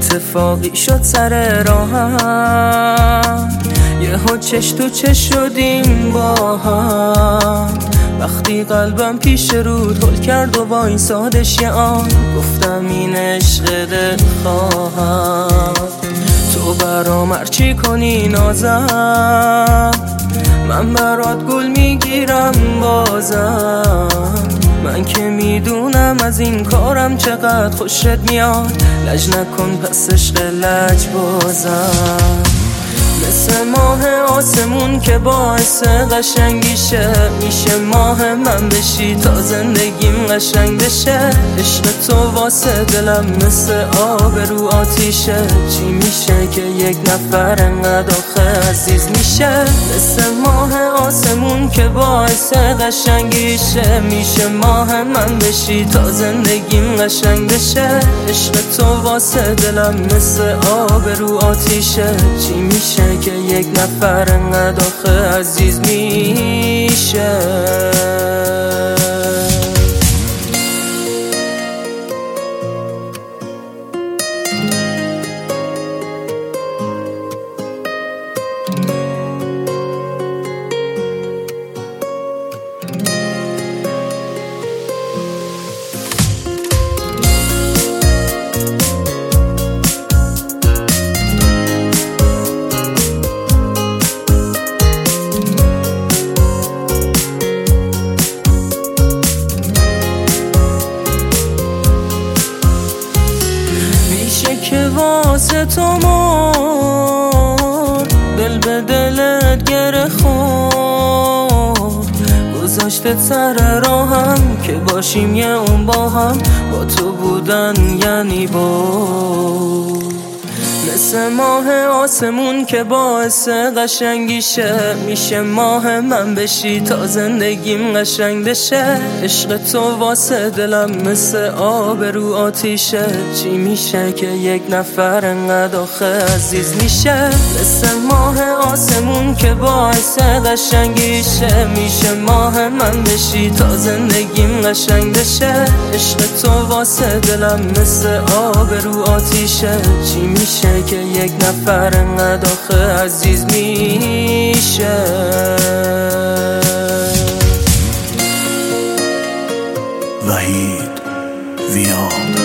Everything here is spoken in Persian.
اتفاقی شد سر راهم، یهو چش تو چش شدیم با هم. وقتی قلبم پیش رود هل کرد و با این سادش یه آن گفتم این عشق دل خواهم. تو برام هرچی کنی نازم، من برات گل میگیرم بازم. من که میدونم از این کارم چقدر خوشت میاد، لج نکن پس عشق لج بازم. مثل ماه آسمون که باعث قشنگیشه، میشه ماه من بشی تا زندگیم قشنگ بشه. عشق تو واسه دلم مثل آب رو آتیشه، چی میشه که یک نفر انقدر آخه عزیز میشه. مثل ماه آسمون که باعث قشنگیشه، میشه ماه من بشی تا زندگیم قشنگ بشه. عشق تو واسه دلم مثل آب رو آتیشه، چی میشه که یک نفر انقدر آخه عزیز میشه. که واسه تو مار دل به دلت گره خورد، گذاشته سر راهم که باشیم یه اون با هم. با تو بودن یعنی بود مثل ماه آسمون که باعث قشنگیشه، میشه ماه من بشی تا زندگیم قشنگ بشه. عشق تو واسه دلم مثل آب رو آتیشه، چی میشه که یک نفر انقدر آخه عزیز میشه. مثل ماه آسمون که باعث قشنگیشه، میشه ماه من بشی تا زندگیم قشنگ بشه. عشق تو واسه دلم مثل آب رو آتیشه، چی میشه که یک نفر انقدر آخه عزیز میشه. وحید ویان